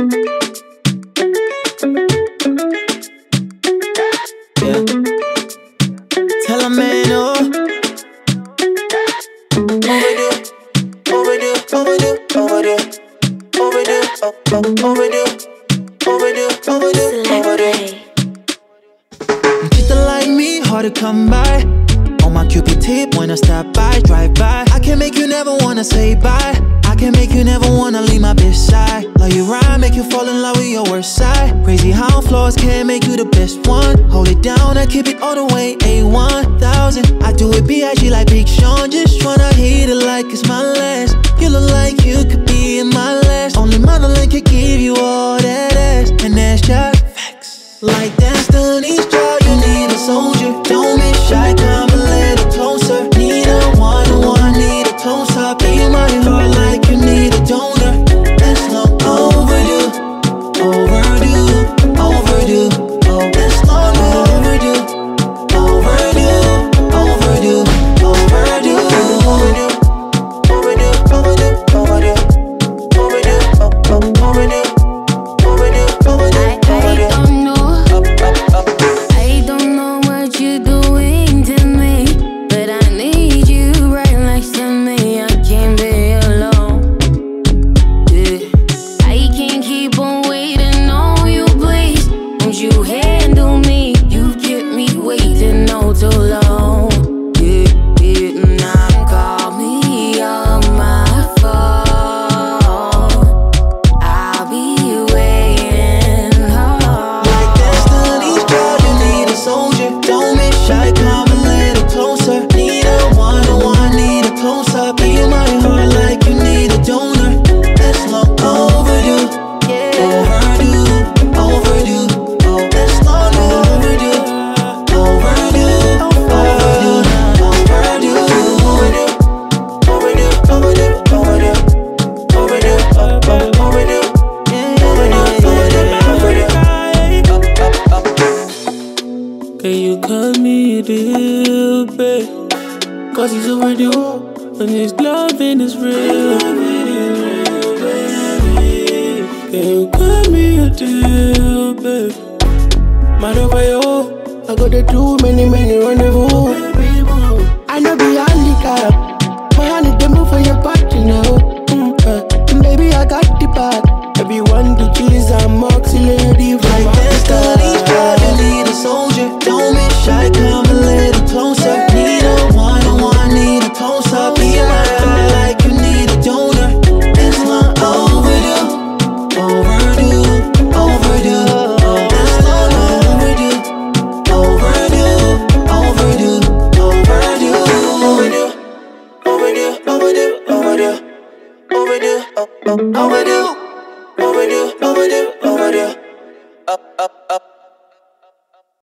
Yeah. Tell a man, oh. Overdue, overdue, overdue, overdue, overdue, overdue, overdue, overdue. People like me, hard to come by. On my Cupid tip, when I stop by, drive by. I can make you never wanna say bye. I can make you never wanna leave my bitch side. Love you right, make you fall in love with your worst side. Crazy how flaws can make you the best one. Hold it down, I keep it all the way A1000. I do it B.I.G. like Big Sean. Just tryna hit it like it's my last. You look like you could be in my last. Only Madeline could give you all that ass. And that's just facts. Like Destiny's Child, you need a soldier. Don't be shy, come a little closer. Need a one-on-one, need a close-up. Be my heart like you need a donor. That's long overdue, overdue, overdue. Oh, that's long overdue, overdue, overdue, overdue, overdue, overdue, overdue, overdue, overdue, overdue, overdue, overdue. I don't know what you're doing to me, but I need you right next to me. I can't be alone. Yeah. I can't keep on waiting on you, please. Won't you handle me? You kept me waiting oh too long. Yeah, yeah. Now call me on my phone. I'll be waiting. Like Destiny's Child, you need a soldier. Don't be shy, come a little closer. Need a one-on-one, need a close-up. Be in my heart like you need a donor. That's long overdue, overdue, overdue. Oh, that's long overdue, overdue, overdue, overdue, overdue, overdue, overdue, overdue, overdue, overdue, overdue. Can you cut me a deal, babe? Cause he's overdue, and his loving is real. Can you cut me a deal, babe? Man over you, I got the too many rendezvous. I know be handicap, my hand is the move for your party now. Baby, I got the part. Everyone the cheese and moxie lady from Like Destiny's Child, you need a soldier. Don't be shy, come a little closer. Need a one-on-one, need a close-up. Be in my heart like you need a donor. It's long overdue, overdue, overdue. It's long overdue, overdue, overdue, overdue, overdue, overdue, overdue, overdue, overdue, overdue, overdue, overdue, overdue.